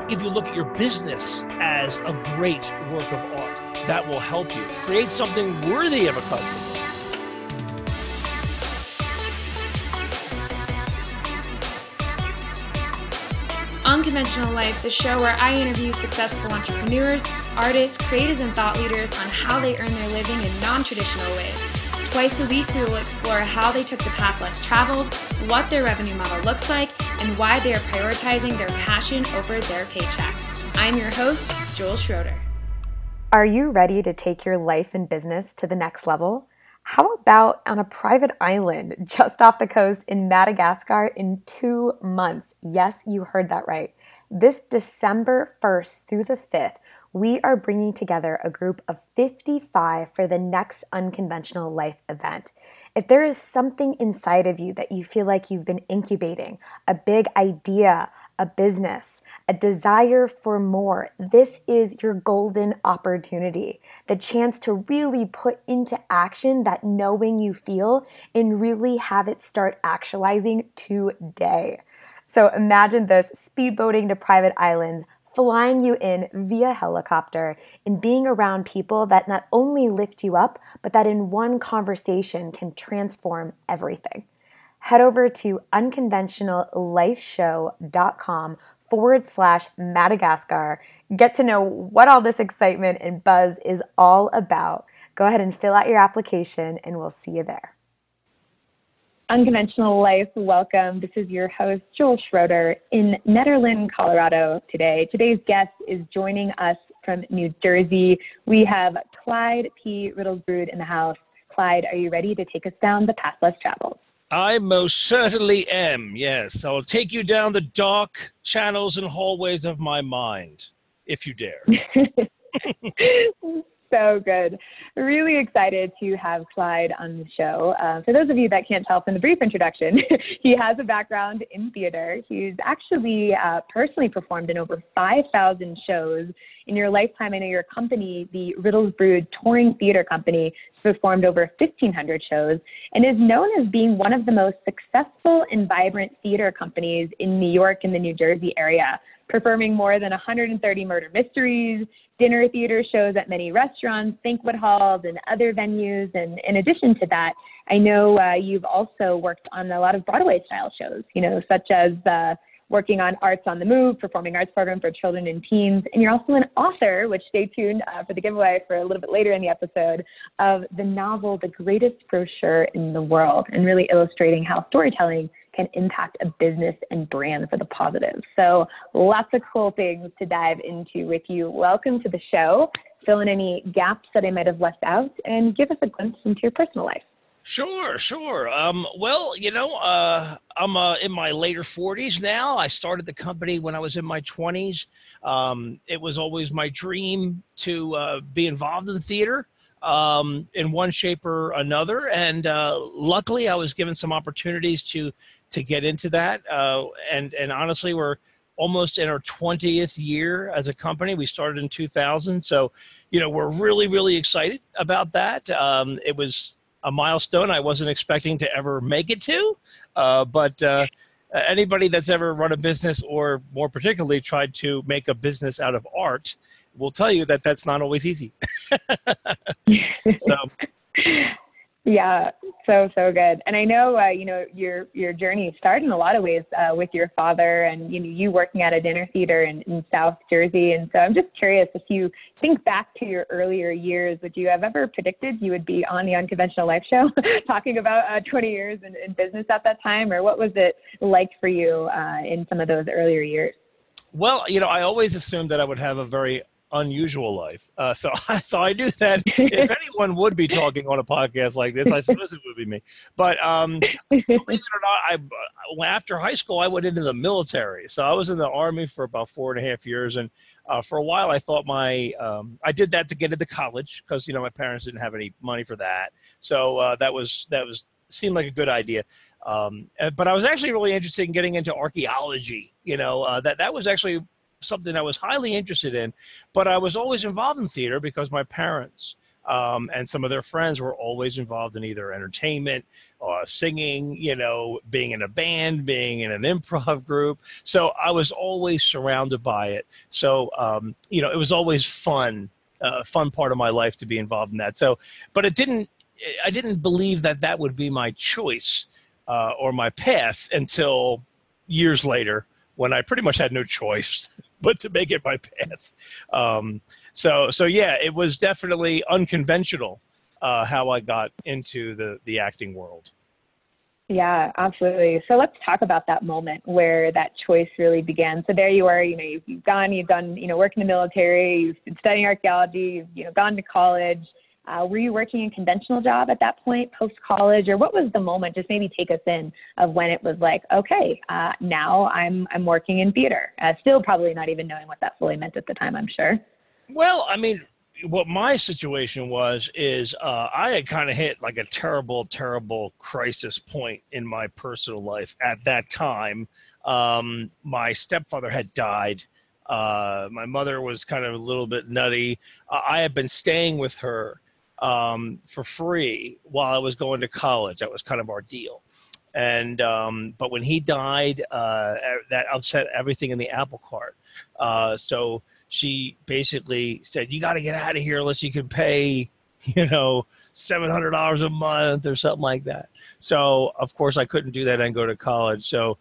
if you look at your business as a great work of art. That will help you create something worthy of a customer. Unconventional Life, the show where I interview successful entrepreneurs, artists, creatives, and thought leaders on how they earn their living in non-traditional ways. Twice a week, we will explore how they took the path less traveled, what their revenue model looks like, and why they are prioritizing their passion over their paycheck. I'm your host, Joel Schroeder. Are you ready to take your life and business to the next level? How about on a private island just off the coast in Madagascar in 2 months? Yes, you heard that right. This December 1st through the 5th, we are bringing together a group of 55 for the next Unconventional Life event. If there is something inside of you that you feel like you've been incubating, a big idea, a business, a desire for more, this is your golden opportunity. The chance to really put into action that knowing you feel and really have it start actualizing today. So imagine this: speedboating to private islands, flying you in via helicopter, and being around people that not only lift you up, but that in one conversation can transform everything. Head over to unconventionallifeshow.com/Madagascar. Get to know what all this excitement and buzz is all about. Go ahead and fill out your application, and we'll see you there. Unconventional Life, welcome. This is your host, Joel Schroeder, in Nederland, Colorado today. Today's guest is joining us from New Jersey. We have Clyde P. Riddlesbrud in the house. Clyde, are you ready to take us down the path less traveled? I most certainly am, yes. I'll take you down the dark channels and hallways of my mind, if you dare. So good. Really excited to have Clyde on the show. For those of you that can't tell from the brief introduction, he has a background in theater. He's actually personally performed in over 5,000 shows. In your lifetime, I know your company, the Riddlesbrud Touring Theater Company, has performed over 1,500 shows and is known as being one of the most successful and vibrant theater companies in New York and the New Jersey area, performing more than 130 murder mysteries, dinner theater shows at many restaurants, banquet halls, and other venues. And in addition to that, I know you've also worked on a lot of Broadway-style shows, such as working on Arts on the Move, performing arts program for children and teens. And you're also an author, which stay tuned for the giveaway for a little bit later in the episode, of the novel, The Greatest Brochure in the World, and really illustrating how storytelling can impact a business and brand for the positive. So lots of cool things to dive into with you. Welcome to the show. Fill in any gaps that I might have left out and give us a glimpse into your personal life. Sure. Well, I'm in my later 40s now. I started the company when I was in my 20s. It was always my dream to be involved in theater in one shape or another. And luckily, I was given some opportunities to get into that. And honestly, we're almost in our 20th year as a company. We started in 2000. So, we're really, really excited about that. It was a milestone I wasn't expecting to ever make it to. But anybody that's ever run a business, or more particularly tried to make a business out of art, will tell you that that's not always easy. So. Yeah, so good. And I know, your journey started in a lot of ways with your father and, you working at a dinner theater in South Jersey. And so I'm just curious, if you think back to your earlier years, would you have ever predicted you would be on the Unconventional Life show talking about 20 years in business at that time? Or what was it like for you in some of those earlier years? Well, I always assumed that I would have a very unusual life. So I knew that if anyone would be talking on a podcast like this, I suppose it would be me. But believe it or not, after high school, I went into the military. So I was in the Army for about 4.5 years. And for a while, I thought I did that to get into college because, my parents didn't have any money for that. So that seemed like a good idea. But I was actually really interested in getting into archaeology. That was actually something I was highly interested in, but I was always involved in theater because my parents And some of their friends were always involved in either entertainment, singing, being in a band, being in an improv group. So I was always surrounded by it. So, it was always fun part of my life to be involved in that. So, but I didn't believe that would be my choice or my path until years later, when I pretty much had no choice but to make it my path. So yeah, it was definitely unconventional how I got into the acting world. Yeah, absolutely. So let's talk about that moment where that choice really began. So there you are, you've done, work in the military, you've been studying archaeology, you've gone to college. Were you working a conventional job at that point, post-college, or what was the moment? Just maybe take us in of when it was like, okay, now I'm working in theater. Still probably not even knowing what that fully meant at the time, I'm sure. Well, I mean, what my situation is I had kind of hit like a terrible, terrible crisis point in my personal life at that time. My stepfather had died. My mother was kind of a little bit nutty. I had been staying with her for free while I was going to college. That was kind of our deal. And but when he died, that upset everything in the apple cart. So she basically said, you got to get out of here unless you can pay, $700 a month or something like that. So of course I couldn't do that and go to college. So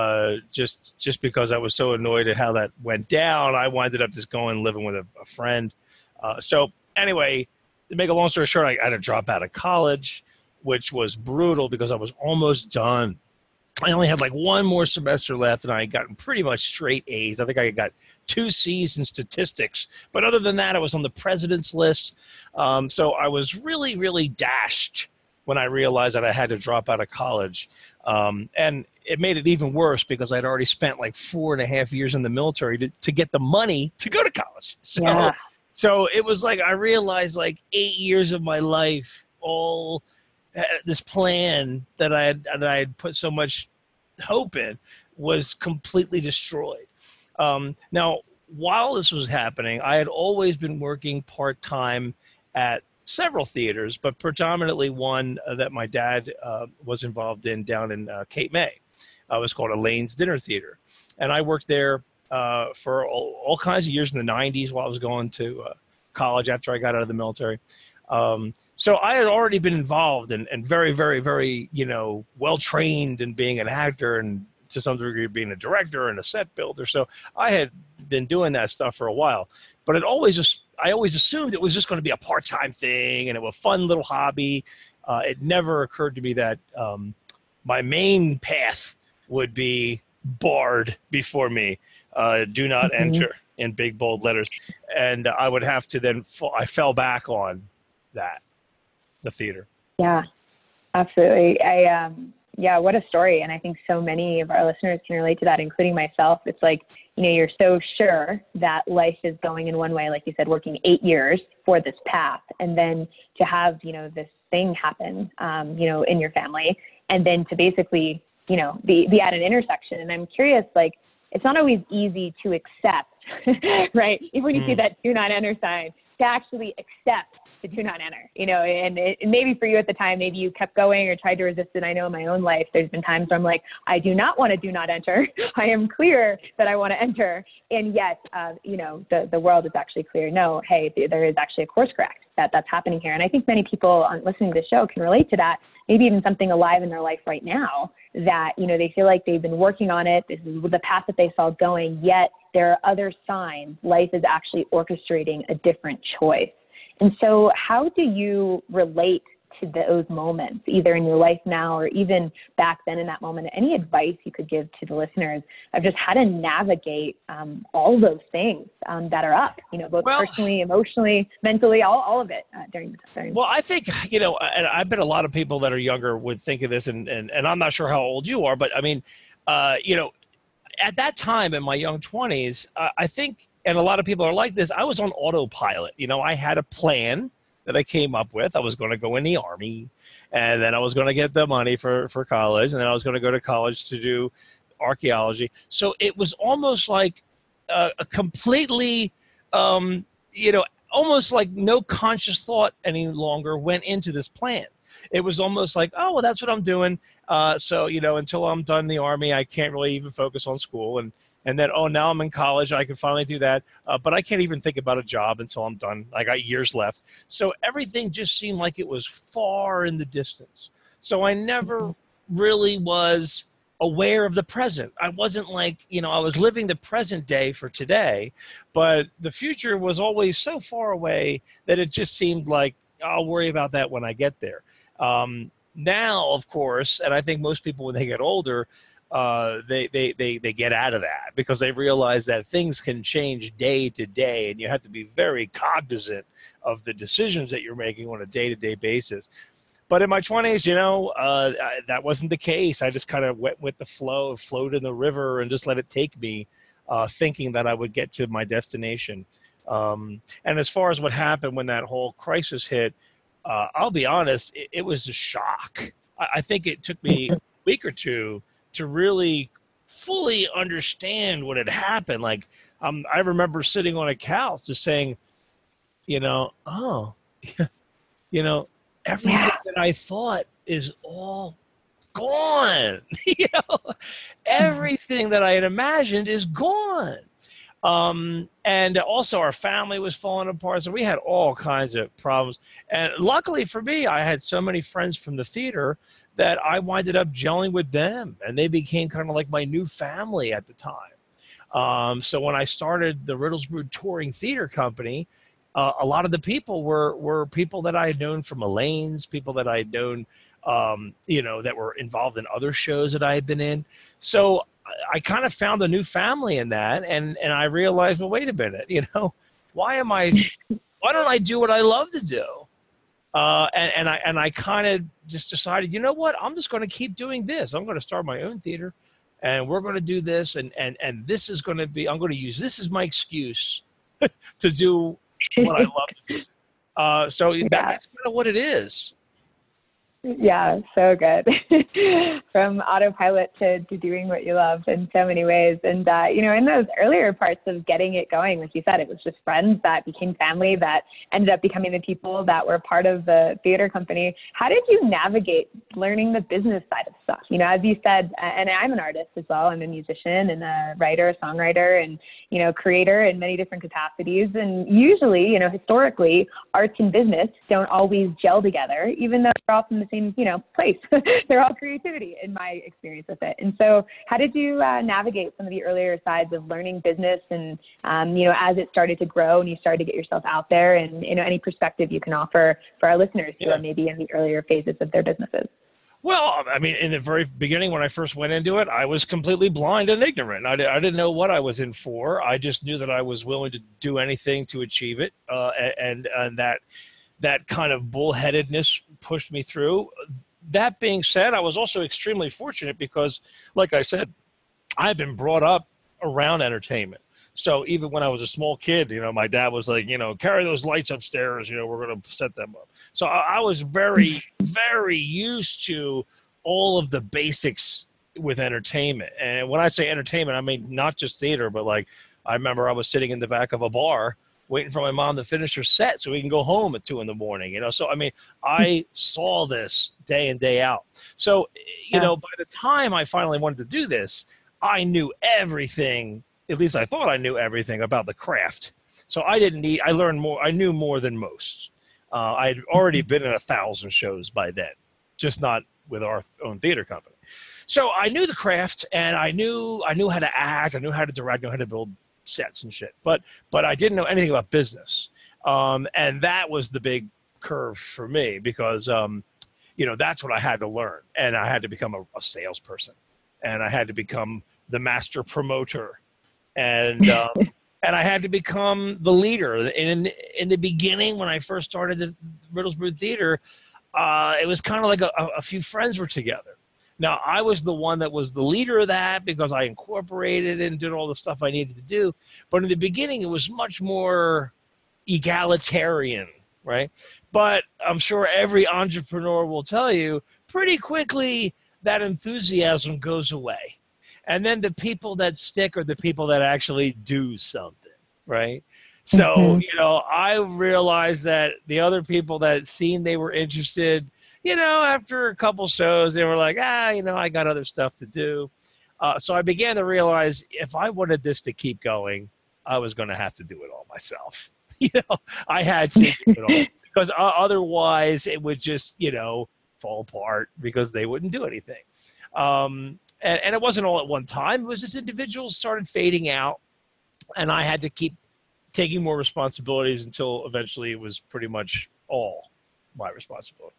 just because I was so annoyed at how that went down, I winded up just going living with a friend. So anyway, to make a long story short, I had to drop out of college, which was brutal because I was almost done. I only had like one more semester left, and I had gotten pretty much straight A's. I think I got 2 C's in statistics. But other than that, I was on the president's list. So I was really, really dashed when I realized that I had to drop out of college. And it made it even worse because I'd already spent like 4.5 years in the military to get the money to go to college. So it was like I realized like 8 years of my life, all this plan that I had put so much hope in was completely destroyed. Now, while this was happening, I had always been working part-time at several theaters, but predominantly one that my dad was involved in down in Cape May. It was called Elaine's Dinner Theater. And I worked there for all kinds of years in the 90s while I was going to college after I got out of the military. So I had already been involved and very, very, very, well-trained in being an actor and to some degree being a director and a set builder. So I had been doing that stuff for a while. But I always assumed it was just going to be a part-time thing and it was a fun little hobby. It never occurred to me that my main path would be barred before me. Do not enter in big, bold letters. And I would have to then I fell back on that. The theater. Yeah, absolutely. What a story. And I think so many of our listeners can relate to that, including myself. It's like, you're so sure that life is going in one way, like you said, working 8 years for this path. And then to have, this thing happen, in your family, and then to basically, be at an intersection. And I'm curious, like, it's not always easy to accept, right? Even when you see that do not enter sign, to actually accept to do not enter, and maybe for you at the time, maybe you kept going or tried to resist it. I know in my own life, there's been times where I'm like, I do not want to do not enter. I am clear that I want to enter. And yet, the world is actually clear. No, hey, there is actually a course correct that's happening here. And I think many people listening to the show can relate to that. Maybe even something alive in their life right now that, they feel like they've been working on it. This is the path that they saw going, yet there are other signs. Life is actually orchestrating a different choice. And so how do you relate to those moments, either in your life now or even back then in that moment? Any advice you could give to the listeners of just how to navigate all those things that are up, both personally, emotionally, mentally, all of it during the time? Well, I think, and I bet a lot of people that are younger would think of this, and I'm not sure how old you are, but I mean, at that time in my young 20s, I think, and a lot of people are like this, I was on autopilot. I had a plan that I came up with. I was going to go in the Army, and then I was going to get the money for college, and then I was going to go to college to do archaeology. So it was almost like a completely, almost almost like no conscious thought any longer went into this plan. It was almost like, oh, well, that's what I'm doing. So, until I'm done the Army, I can't really even focus on school. And then, oh, now I'm in college. I can finally do that. But I can't even think about a job until I'm done. I got years left. So everything just seemed like it was far in the distance. So I never really was aware of the present. I wasn't like, I was living the present day for today, but the future was always so far away that it just seemed like I'll worry about that when I get there. Now, of course, and I think most people when they get older, they get out of that because they realize that things can change day to day, and you have to be very cognizant of the decisions that you're making on a day-to-day basis. But in my 20s, that wasn't the case. I just kind of went with the flow, floated in the river, and just let it take me, thinking that I would get to my destination. And as far as what happened when that whole crisis hit, I'll be honest, it was a shock. I think it took me a week or two to really fully understand what had happened. Like, I remember sitting on a couch just saying, everything that I thought is all gone. Everything that I had imagined is gone. And also our family was falling apart. So we had all kinds of problems. And luckily for me, I had so many friends from the theater that I winded up gelling with them, and they became kind of like my new family at the time. So when I started the Riddlesbrood Touring Theater Company, a lot of the people were people that I had known from Elaine's, people that I had known, that were involved in other shows that I had been in. So I kind of found a new family in that, and I realized, well, wait a minute, why don't I do what I love to do? And I kind of just decided, you know what, I'm just going to keep doing this. I'm going to start my own theater, and we're going to do this, and this is going to be, I'm going to use this as my excuse to do what I love to do. So that's kind of what it is. Yeah, so good. From autopilot to doing what you love in so many ways. And, in those earlier parts of getting it going, like you said, it was just friends that became family that ended up becoming the people that were part of the theater company. How did you navigate learning the business side of stuff? As you said, and I'm an artist as well. I'm a musician and a writer, a songwriter, and, creator in many different capacities. And usually, historically, arts and business don't always gel together, even though they're all from the same, place. They're all creativity in my experience with it. And so how did you navigate some of the earlier sides of learning business and, as it started to grow and you started to get yourself out there, and, any perspective you can offer for our listeners who are maybe in the earlier phases of their businesses? Well, I mean, in the very beginning, when I first went into it, I was completely blind and ignorant. I didn't know what I was in for. I just knew that I was willing to do anything to achieve it. And that kind of bullheadedness pushed me through. That being said, I was also extremely fortunate because, like I said, I've been brought up around entertainment. So even when I was a small kid, my dad was like, carry those lights upstairs, we're going to set them up. So I was very, very used to all of the basics with entertainment. And when I say entertainment, I mean not just theater, but like I remember I was sitting in the back of a bar waiting for my mom to finish her set so we can go home at 2 a.m, So, I mean, I saw this day in, day out. So, by the time I finally wanted to do this, I knew everything, at least I thought I knew everything about the craft. So I knew more than most. I had already been in 1,000 shows by then, just not with our own theater company. So I knew the craft, and I knew how to act, I knew how to direct, I knew how to build sets and shit, but I didn't know anything about business, and that was the big curve for me because that's what I had to learn, and I had to become a salesperson, and I had to become the master promoter, and I had to become the leader. In the beginning, when I first started at Riddlesbrood Theater, it was kind of like a few friends were together. Now, I was the one that was the leader of that because I incorporated it and did all the stuff I needed to do. But in the beginning, it was much more egalitarian, right? But I'm sure every entrepreneur will tell you pretty quickly that enthusiasm goes away. And then the people that stick are the people that actually do something, right? So, I realized that the other people that seemed they were interested, after a couple shows, they were like, I got other stuff to do. So I began to realize if I wanted this to keep going, I was going to have to do it all myself. I had to do it all because otherwise it would just, fall apart because they wouldn't do anything. And it wasn't all at one time. It was just individuals started fading out, and I had to keep taking more responsibilities until eventually it was pretty much all my responsibility.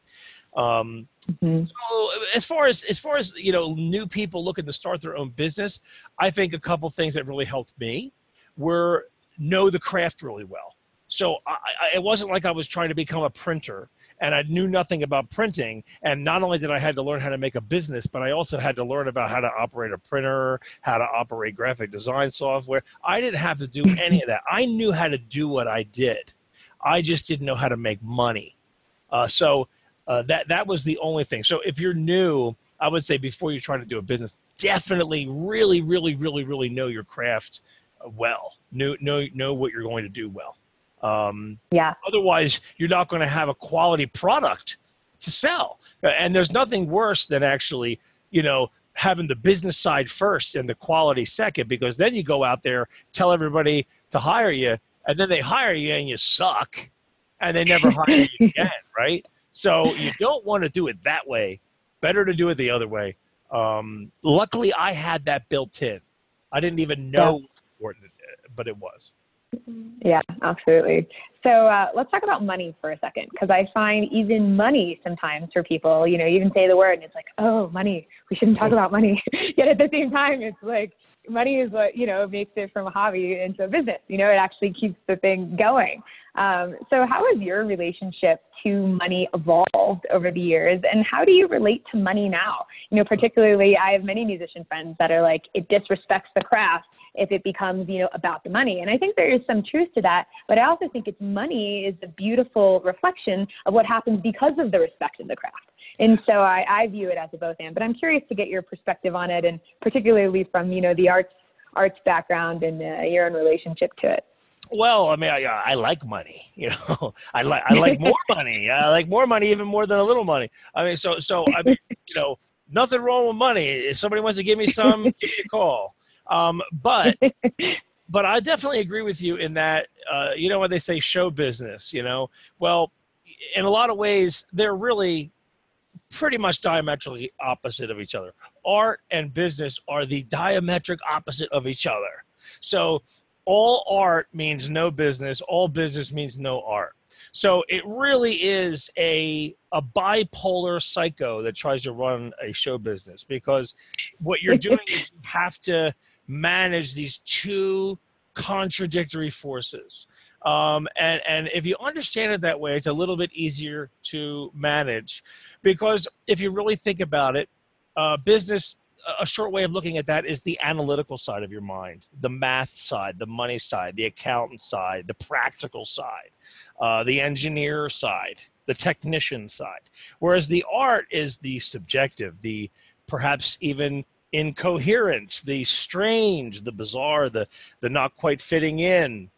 So as far as new people looking to start their own business, I think a couple things that really helped me were know the craft really well. So it wasn't like I was trying to become a printer and I knew nothing about printing. And not only did I had to learn how to make a business, but I also had to learn about how to operate a printer, how to operate graphic design software. I didn't have to do any of that. I knew how to do what I did. I just didn't know how to make money. That was the only thing. So if you're new, I would say before you try to do a business, definitely really, really, really, really know your craft well. Know what you're going to do well. Otherwise, you're not going to have a quality product to sell. And there's nothing worse than actually, having the business side first and the quality second, because then you go out there, tell everybody to hire you, and then they hire you and you suck, and they never hire you again, right? So you don't want to do it that way. Better to do it the other way. Luckily, I had that built in. I didn't even know, but it was. Yeah, absolutely. So let's talk about money for a second, because I find even money sometimes for people, you even say the word and it's like, oh, money, we shouldn't talk about money. Yet at the same time, it's like money is what, makes it from a hobby into a business. It actually keeps the thing going. So how has your relationship to money evolved over the years, and how do you relate to money now? Particularly, I have many musician friends that are like, it disrespects the craft if it becomes, about the money. And I think there is some truth to that, but I also think money is a beautiful reflection of what happens because of the respect of the craft. And so I view it as a both and, but I'm curious to get your perspective on it, and particularly from, the arts background and your own relationship to it. Well, I mean, I like money, I like more money. I like more money, even more than a little money. I mean, so I mean, nothing wrong with money. If somebody wants to give me some, give me a call. But I definitely agree with you in that, when they say show business, well, in a lot of ways, they're really pretty much diametrically opposite of each other. Art and business are the diametric opposite of each other. So all art means no business. All business means no art. So it really is a bipolar psycho that tries to run a show business, because what you're doing is you have to manage these two contradictory forces. And if you understand it that way, it's a little bit easier to manage, because if you really think about it, business, a short way of looking at that is the analytical side of your mind, the math side, the money side, the accountant side, the practical side, the engineer side, the technician side. Whereas the art is the subjective, the perhaps even incoherence, the strange, the bizarre, the not quite fitting in,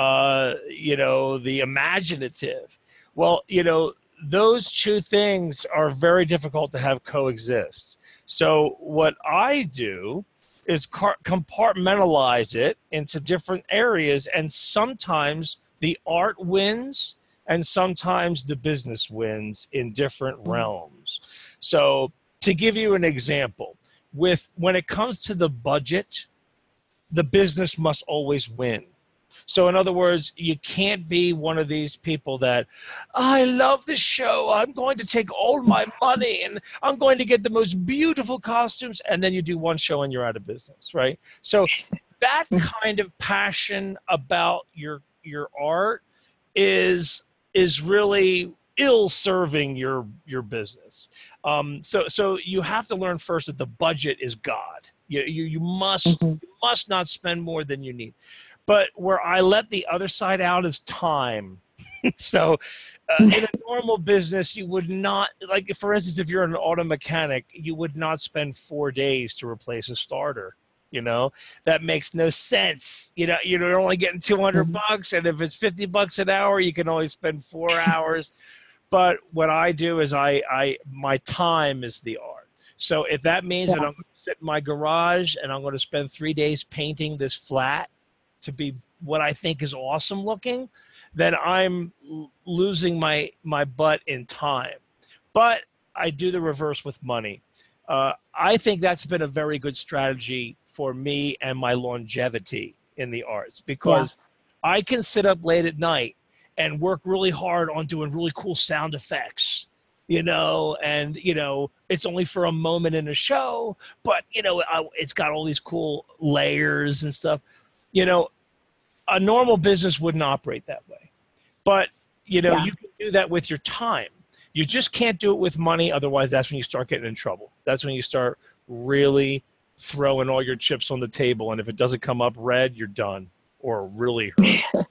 the imaginative. Well, those two things are very difficult to have coexist. So what I do is compartmentalize it into different areas, and sometimes the art wins and sometimes the business wins in different realms. So to give you an example, when it comes to the budget, the business must always win. So in other words, you can't be one of these people that, I love this show, I'm going to take all my money and I'm going to get the most beautiful costumes, and then you do one show and you're out of business, right? So that kind of passion about your art is really ill-serving your business. So you have to learn first that the budget is God. You must not spend more than you need. But where I let the other side out is time. So in a normal business, you would not, for instance, if you're an auto mechanic, you would not spend 4 days to replace a starter. You know, that makes no sense. You know, you're only getting 200 bucks. And if it's 50 bucks an hour, you can only spend 4 hours. But what I do is my time is the art. So if that means that I'm going to sit in my garage and I'm going to spend 3 days painting this flat to be what I think is awesome looking, then I'm losing my butt in time. But I do the reverse with money. I think that's been a very good strategy for me and my longevity in the arts, because I can sit up late at night and work really hard on doing really cool sound effects, you know, and, you know, it's only for a moment in a show, but, you know, it's got all these cool layers and stuff. You know, a normal business wouldn't operate that way. But, you know, you can do that with your time. You just can't do it with money. Otherwise, that's when you start getting in trouble. That's when you start really throwing all your chips on the table. And if it doesn't come up red, you're done or really hurt.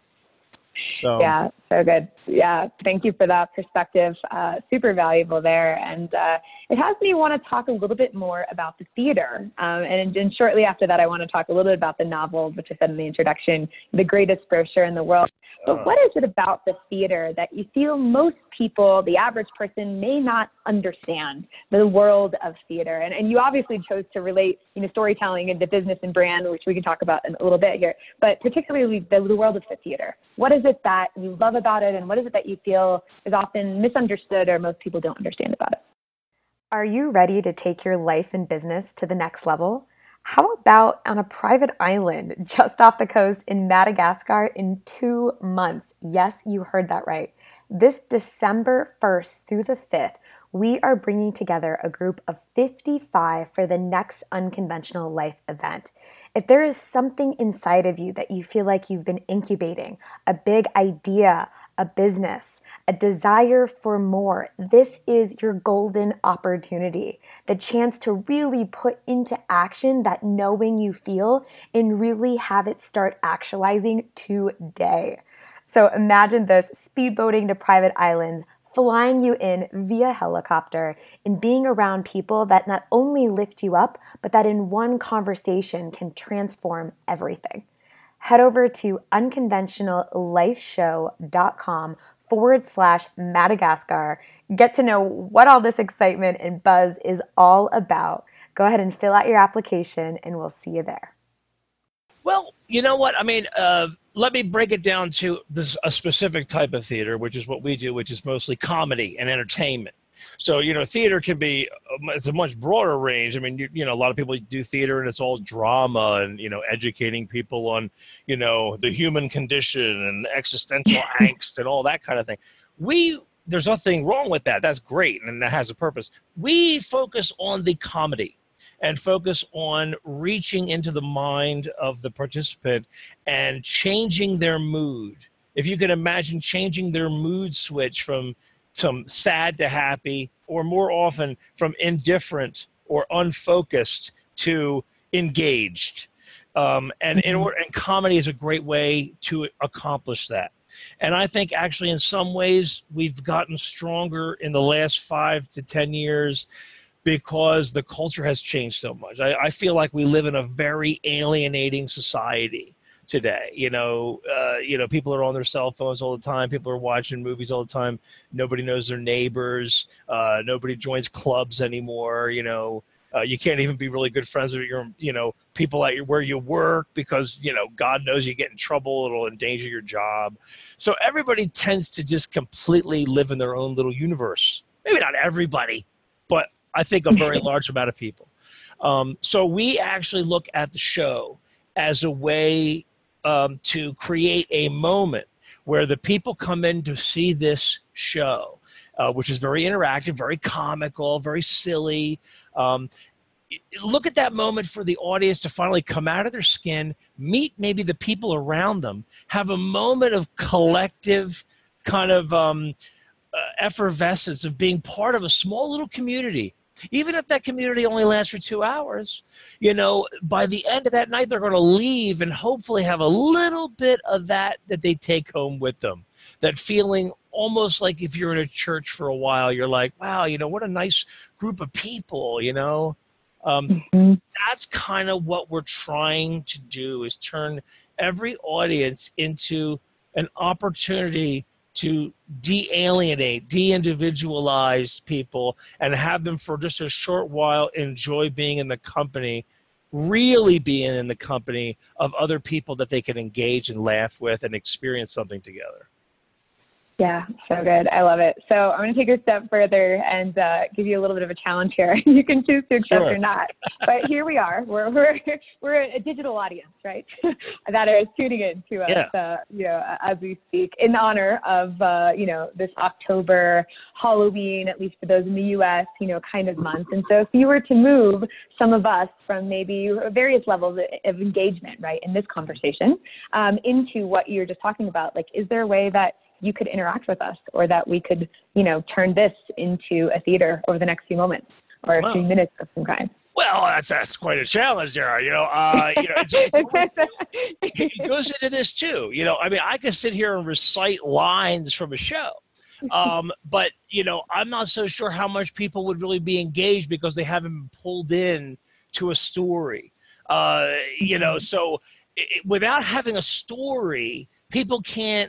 So yeah, so good. Yeah, thank you for that perspective. Super valuable there. And it has me want to talk a little bit more about the theater. And shortly after that, I want to talk a little bit about the novel, which I said in the introduction, The Greatest Brochure in the World. But what is it about the theater that you feel most people, the average person, may not understand the world of theater? And you obviously chose to relate, you know, storytelling into business and brand, which we can talk about in a little bit here, but particularly the world of the theater. What is it that you love about it, and what is it that you feel is often misunderstood or most people don't understand about it? Are you ready to take your life and business to the next level? How about on a private island just off the coast in Madagascar in 2 months? Yes, you heard that right. This December 1st through the 5th, we are bringing together a group of 55 for the next Unconventional Life event. If there is something inside of you that you feel like you've been incubating, a big idea, a business, a desire for more, this is your golden opportunity. The chance to really put into action that knowing you feel and really have it start actualizing today. So imagine this: speedboating to private islands, flying you in via helicopter, and being around people that not only lift you up, but that in one conversation can transform everything. Head over to unconventionallifeshow.com/Madagascar. Get to know what all this excitement and buzz is all about. Go ahead and fill out your application, and we'll see you there. Well, you know what? I mean, let me break it down to a specific type of theater, which is what we do, which is mostly comedy and entertainment. So, you know, theater can be, it's a much broader range. I mean, you know, a lot of people do theater and it's all drama and, you know, educating people on, you know, the human condition and existential angst and all that kind of thing. There's nothing wrong with that. That's great. And that has a purpose. We focus on the comedy and focus on reaching into the mind of the participant and changing their mood. If you can imagine changing their mood switch from sad to happy, or more often from indifferent or unfocused to engaged. And comedy is a great way to accomplish that. And I think actually in some ways we've gotten stronger in the last 5 to 10 years because the culture has changed so much. I feel like we live in a very alienating society today. You know, people are on their cell phones all the time. People are watching movies all the time. Nobody knows their neighbors. Nobody joins clubs anymore. You know, you can't even be really good friends with your, you know, people at where you work because, you know, God knows you get in trouble. It'll endanger your job. So everybody tends to just completely live in their own little universe. Maybe not everybody, but I think a very large amount of people. So we actually look at the show as a way to create a moment where the people come in to see this show, which is very interactive, very comical, very silly. Look at that moment for the audience to finally come out of their skin, meet maybe the people around them, have a moment of collective kind of effervescence of being part of a small little community. Even if that community only lasts for 2 hours, you know, by the end of that night, they're going to leave and hopefully have a little bit of that they take home with them. That feeling almost like if you're in a church for a while, you're like, wow, you know, what a nice group of people, you know. That's kind of what we're trying to do, is turn every audience into an opportunity to de-alienate, de-individualize people and have them for just a short while enjoy being in the company, really being in the company of other people that they can engage and laugh with and experience something together. Yeah, so good. I love it. So I'm going to take it a step further and give you a little bit of a challenge here. You can choose to accept or not. But here we are. We're a digital audience, right? That is tuning in to us, as we speak, in honor of this October Halloween, at least for those in the U.S. Kind of month. And so if you were to move some of us from maybe various levels of engagement, right, in this conversation, into what you're just talking about, like, is there a way that you could interact with us, or that we could, turn this into a theater over the next few moments or a few minutes of some kind? Well, that's quite a challenge there. It goes into this too. I could sit here and recite lines from a show, but I'm not so sure how much people would really be engaged because they haven't been pulled in to a story. So without having a story, people can't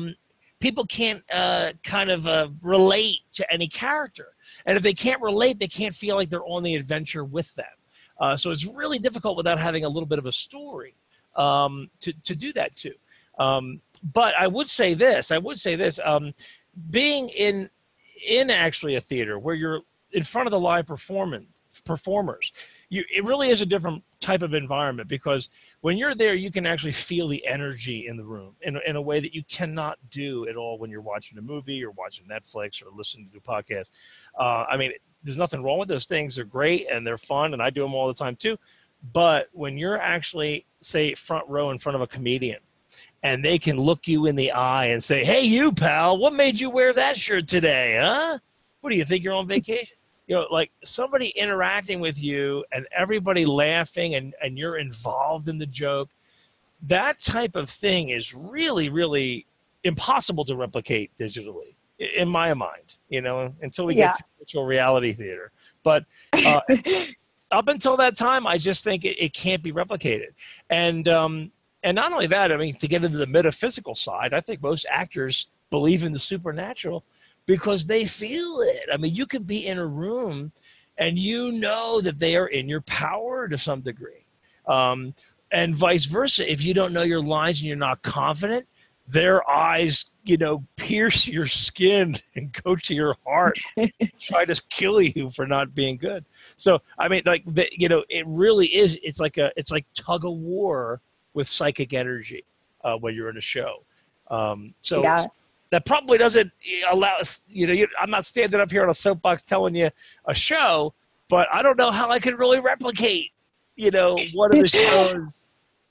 relate to any character. And if they can't relate, they can't feel like they're on the adventure with them. So it's really difficult without having a little bit of a story to do that too. But I would say this, being in actually a theater where you're in front of the live performers, it really is a different type of environment, because when you're there, you can actually feel the energy in the room in a way that you cannot do at all when you're watching a movie or watching Netflix or listening to a podcast. There's nothing wrong with those things. They're great and they're fun, and I do them all the time too. But when you're actually, say, front row in front of a comedian, and they can look you in the eye and say, "Hey, you pal, what made you wear that shirt today, huh? What do you think, you're on vacation?" Like somebody interacting with you and everybody laughing and you're involved in the joke, that type of thing is really, really impossible to replicate digitally, in my mind, until we get to virtual reality theater. But up until that time, I just think it can't be replicated. And not only that, to get into the metaphysical side, I think most actors believe in the supernatural because they feel it. You can be in a room and that they are in your power to some degree. And vice versa. If you don't know your lines and you're not confident, their eyes, pierce your skin and go to your heart, try to kill you for not being good. So, it really is, it's like tug of war with psychic energy when you're in a show. That probably doesn't allow us, I'm not standing up here on a soapbox telling you a show, but I don't know how I could really replicate, one of the shows,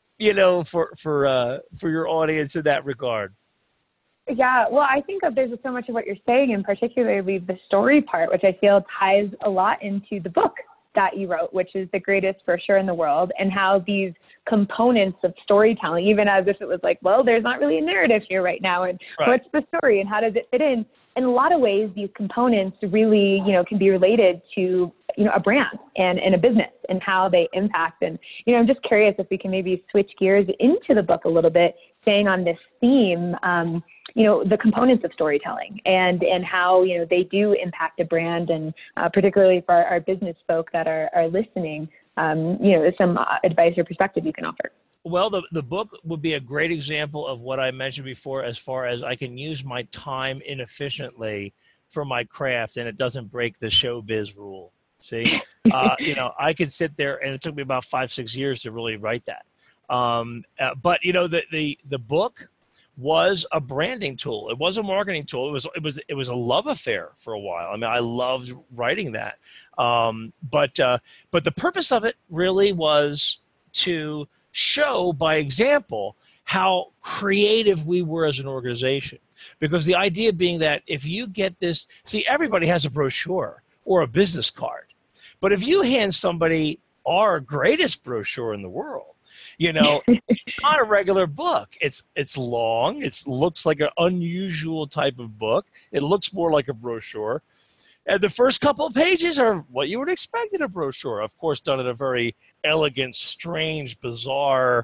for your audience in that regard. Yeah, well, I think there's so much of what you're saying, and particularly the story part, which I feel ties a lot into the book that you wrote, which is The Greatest Brochure in the World, and how these components of storytelling, even as if it was like, well, there's not really a narrative here right now, and what's the story and how does it fit in? In a lot of ways, these components really, can be related to, a brand and a business and how they impact. And, I'm just curious if we can maybe switch gears into the book a little bit, staying on this theme, the components of storytelling and how, they do impact a brand, and particularly for our business folk that are listening, some advice or perspective you can offer. Well, the book would be a great example of what I mentioned before, as far as I can use my time inefficiently for my craft and it doesn't break the showbiz rule. See, I could sit there, and it took me about 5-6 years to really write that. But the book was a branding tool. It was a marketing tool. It was a love affair for a while. I loved writing that. But the purpose of it really was to show by example how creative we were as an organization. Because the idea being that if you get this, see, everybody has a brochure or a business card. But if you hand somebody our greatest brochure in the world, it's not a regular book. It's long. It looks like an unusual type of book. It looks more like a brochure. And the first couple of pages are what you would expect in a brochure, of course, done in a very elegant, strange, bizarre,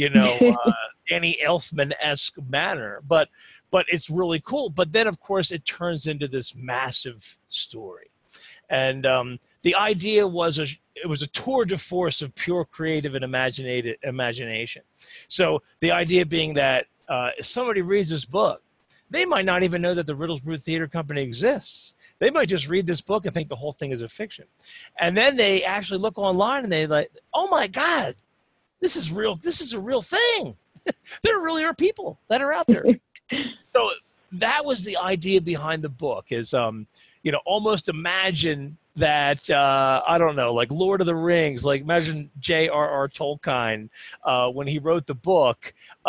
Danny Elfman-esque manner. But it's really cool. But then, of course, it turns into this massive story. And the idea was it was a tour de force of pure creative and imagination. So the idea being that if somebody reads this book, they might not even know that the Riddlesbrew Theater Company exists. They might just read this book and think the whole thing is a fiction. And then they actually look online and they like, oh my God, this is real. This is a real thing. There really are people that are out there. So that was the idea behind the book is, almost imagine that, I don't know, like Lord of the Rings, like imagine J.R.R. Tolkien, when he wrote the book,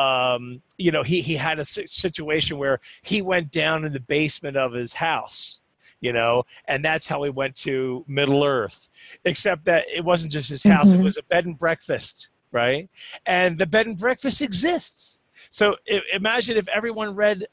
he had a situation where he went down in the basement of his house, and that's how he went to Middle Earth, except that it wasn't just his house. It was a bed and breakfast, right? And the bed and breakfast exists. So imagine if everyone read,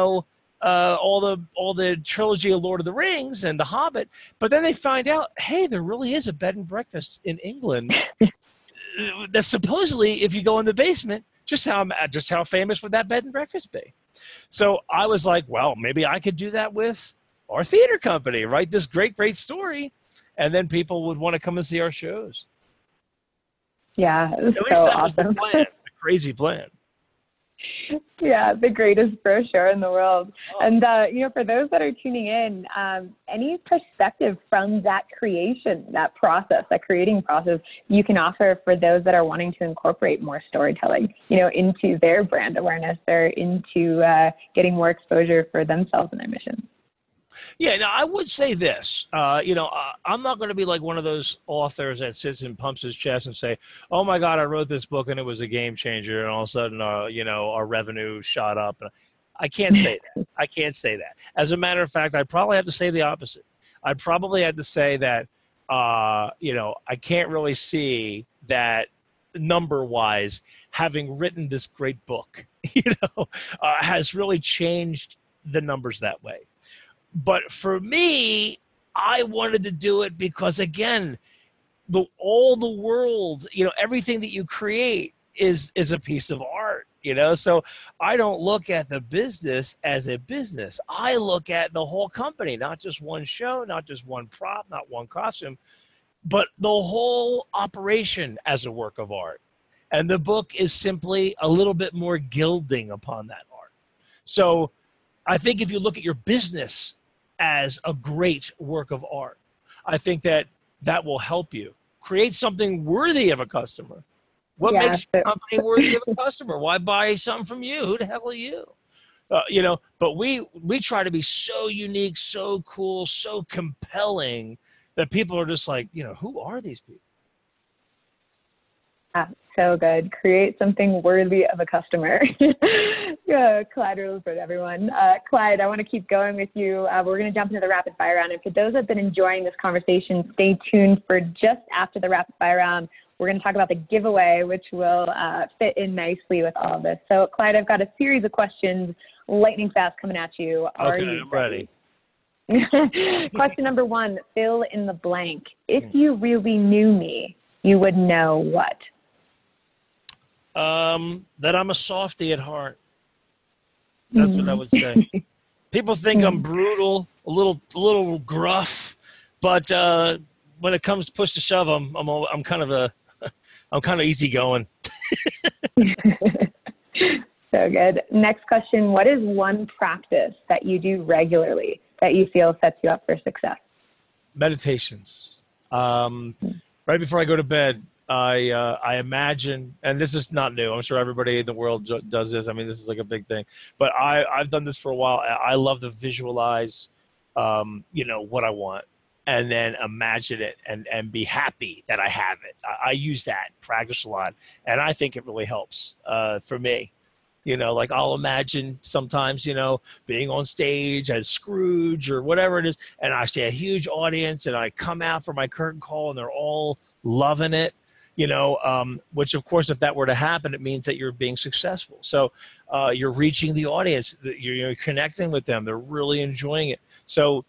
all the trilogy of Lord of the Rings and The Hobbit, but then they find out, hey, there really is a bed and breakfast in England that supposedly, if you go in the basement, just how famous would that bed and breakfast be? So I was like, well, maybe I could do that with our theater company, write this great, great story, and then people would want to come and see our shows. Yeah, it was At least so that awesome. was the plan, the crazy plan. Yeah, the greatest brochure in the world. And, for those that are tuning in, any perspective from that creation, that process, that creating process, you can offer for those that are wanting to incorporate more storytelling, into their brand awareness or into getting more exposure for themselves and their mission. Yeah, now I would say this. I'm not going to be like one of those authors that sits and pumps his chest and say, "Oh my God, I wrote this book and it was a game changer," and all of a sudden, our revenue shot up. I can't say that. I can't say that. As a matter of fact, I'd probably have to say the opposite. I'd probably have to say that, I can't really see that number-wise, having written this great book, has really changed the numbers that way. But for me, I wanted to do it because, again, all the world, everything that you create is a piece of art, So I don't look at the business as a business. I look at the whole company, not just one show, not just one prop, not one costume, but the whole operation as a work of art. And the book is simply a little bit more gilding upon that art. So I think if you look at your business as a great work of art, I think that will help you create something worthy of a customer. What makes your company worthy of a customer? Why buy something from you? Who the hell are you? But we try to be so unique, so cool, so compelling that people are just like, who are these people? So good. Create something worthy of a customer. Yeah, Clyde Riddlesbrew, everyone. Clyde, I want to keep going with you. We're going to jump into the rapid fire round. And for those that have been enjoying this conversation, stay tuned for just after the rapid fire round. We're going to talk about the giveaway, which will fit in nicely with all of this. So, Clyde, I've got a series of questions, lightning fast, coming at you. Are you ready? Question number 1, fill in the blank. If you really knew me, you would know what? That I'm a softie at heart. That's what I would say. People think I'm brutal, a little gruff, but when it comes push to shove, I'm kind of easygoing. So good. Next question: what is one practice that you do regularly that you feel sets you up for success? Meditations. Right before I go to bed, I imagine, and this is not new, I'm sure everybody in the world does this. I mean, this is like a big thing. But I've done this for a while. I love to visualize, what I want, and then imagine it and be happy that I have it. I use that, practice a lot, and I think it really helps for me. Like I'll imagine sometimes, being on stage as Scrooge or whatever it is, and I see a huge audience, and I come out for my curtain call, and they're all loving it. Which of course, if that were to happen, it means that you're being successful. So you're reaching the audience, you're connecting with them. They're really enjoying it. So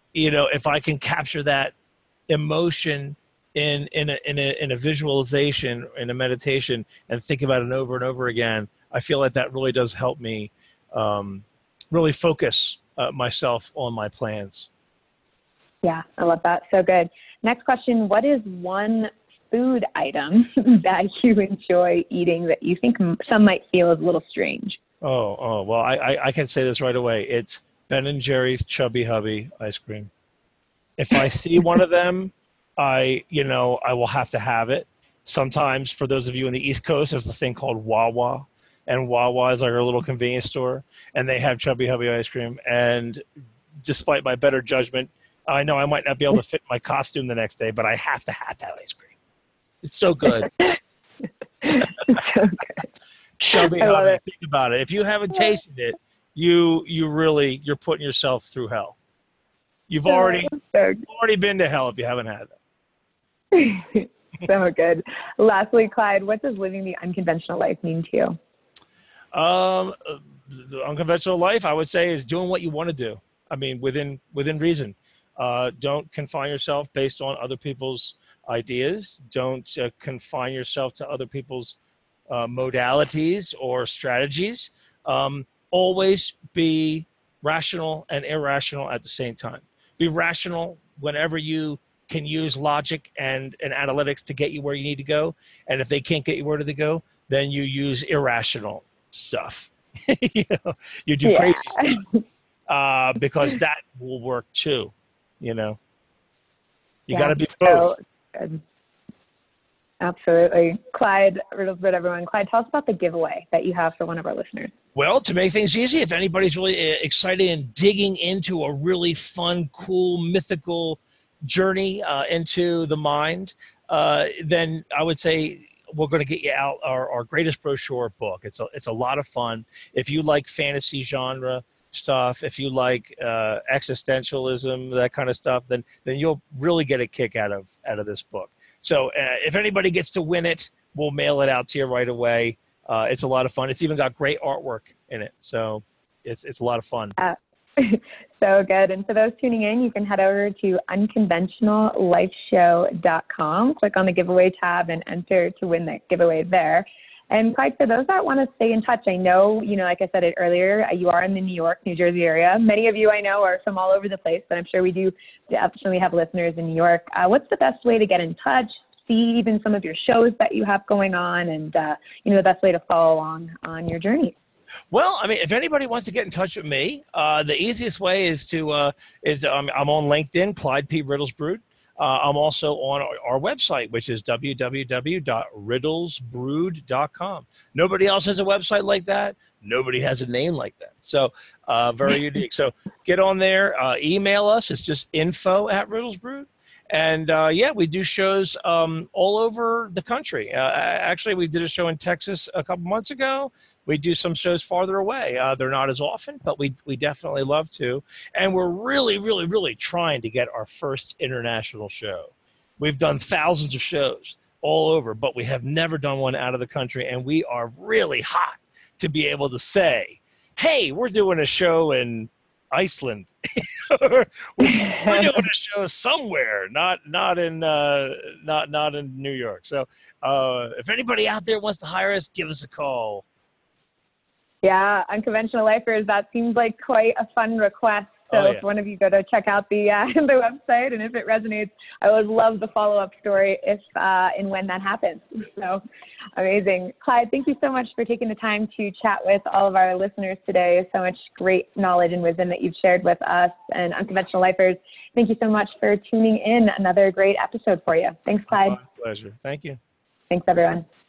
if I can capture that emotion in a visualization, in a meditation, and think about it over and over again, I feel like that really does help me really focus myself on my plans. Yeah, I love that. So good. Next question, what is one food item that you enjoy eating that you think some might feel is a little strange? Well, I can say this right away. It's Ben & Jerry's Chubby Hubby ice cream. If I see one of them, I will have to have it. Sometimes, for those of you in the East Coast, there's a thing called Wawa. And Wawa is like our little convenience store. And they have Chubby Hubby ice cream. And despite my better judgment, I know I might not be able to fit my costume the next day, but I have to have that ice cream. It's so good. It's so good. Chubby Hubby, think about it. If you haven't tasted it, you're putting yourself through hell. You've already been to hell if you haven't had that. So good. Lastly, Clyde, what does living the unconventional life mean to you? The unconventional life, I would say, is doing what you want to do. I mean, within reason. Don't confine yourself based on other people's ideas. Don't confine yourself to other people's modalities or strategies. Always be rational and irrational at the same time. Be rational whenever you can use logic and analytics to get you where you need to go. And if they can't get you where to go, then you use irrational stuff. You do crazy stuff because that will work too. You got to be both. So, absolutely. Clyde, Riddlesbrood, everyone. Clyde, tell us about the giveaway that you have for one of our listeners. Well, to make things easy, if anybody's really excited and digging into a really fun, cool, mythical journey into the mind, then I would say we're going to get you out our greatest brochure book. It's a lot of fun. If you like fantasy genre stuff, if you like existentialism, that kind of stuff, then you'll really get a kick out of this book. So if anybody gets to win it, we'll mail it out to you right away. It's a lot of fun. It's even got great artwork in it. So it's a lot of fun. So good. And for those tuning in, you can head over to unconventionallifeshow.com, click on the giveaway tab and enter to win the giveaway there. And Clyde, for those that want to stay in touch, I know, like I said it earlier, you are in the New York, New Jersey area. Many of you I know are from all over the place, but I'm sure we do definitely have listeners in New York. What's the best way to get in touch, see even some of your shows that you have going on, and, the best way to follow along on your journey? Well, I mean, if anybody wants to get in touch with me, the easiest way is I'm on LinkedIn, Clyde P. Riddlesbrood. I'm also on our website, which is www.riddlesbrood.com. Nobody else has a website like that. Nobody has a name like that. So very unique. So get on there, email us. It's just info@Riddlesbrood. And we do shows all over the country. Actually, we did a show in Texas a couple months ago. We do some shows farther away. They're not as often, but we definitely love to. And we're really, really, really trying to get our first international show. We've done thousands of shows all over, but we have never done one out of the country. And we are really hot to be able to say, hey, we're doing a show in Iceland. we're doing a show somewhere, not in New York. So if anybody out there wants to hire us, give us a call. Yeah, Unconventional Lifers, that seems like quite a fun request. So if one of you go to check out the website, and if it resonates, I would love the follow-up story if and when that happens. So amazing. Clyde, thank you so much for taking the time to chat with all of our listeners today. So much great knowledge and wisdom that you've shared with us and Unconventional Lifers. Thank you so much for tuning in. Another great episode for you. Thanks, Clyde. My pleasure. Thank you. Thanks, everyone.